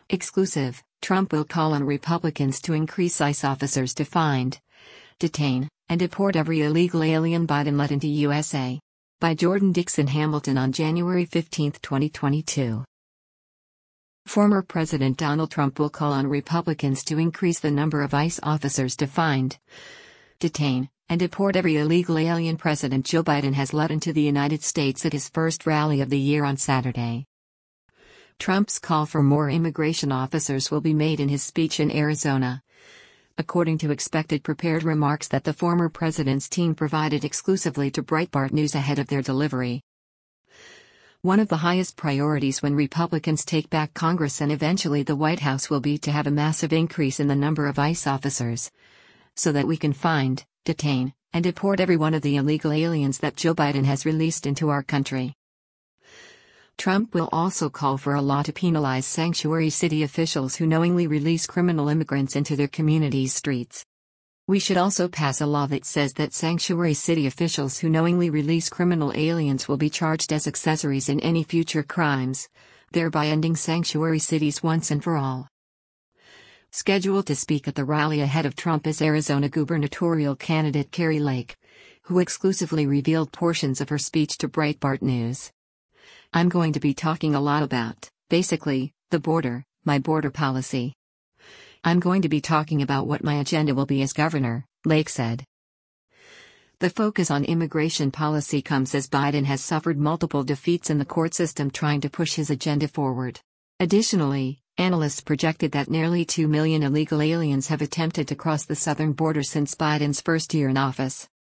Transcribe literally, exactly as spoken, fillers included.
Exclusive: Trump will call on Republicans to increase ICE officers to find, detain, and deport every illegal alien Biden let into U S A. By Jordan Dixon Hamilton on January fifteenth, twenty twenty-two. Former President Donald Trump will call on Republicans to increase the number of ICE officers to find, detain, and deport every illegal alien President Joe Biden has let into the United States at his first rally of the year on Saturday. Trump's call for more immigration officers will be made in his speech in Arizona, according to expected prepared remarks that the former president's team provided exclusively to Breitbart News ahead of their delivery. One of the highest priorities when Republicans take back Congress and eventually the White House will be to have a massive increase in the number of ICE officers, so that we can find, detain, and deport every one of the illegal aliens that Joe Biden has released into our country. Trump will also call for a law to penalize sanctuary city officials who knowingly release criminal immigrants into their communities' streets. We should also pass a law that says that sanctuary city officials who knowingly release criminal aliens will be charged as accessories in any future crimes, thereby ending sanctuary cities once and for all. Scheduled to speak at the rally ahead of Trump is Arizona gubernatorial candidate Kari Lake, who exclusively revealed portions of her speech to Breitbart News. "I'm going to be talking a lot about, basically, the border, my border policy. I'm going to be talking about what my agenda will be as governor," Lake said. The focus on immigration policy comes as Biden has suffered multiple defeats in the court system trying to push his agenda forward. Additionally, analysts projected that nearly two million illegal aliens have attempted to cross the southern border since Biden's first year in office.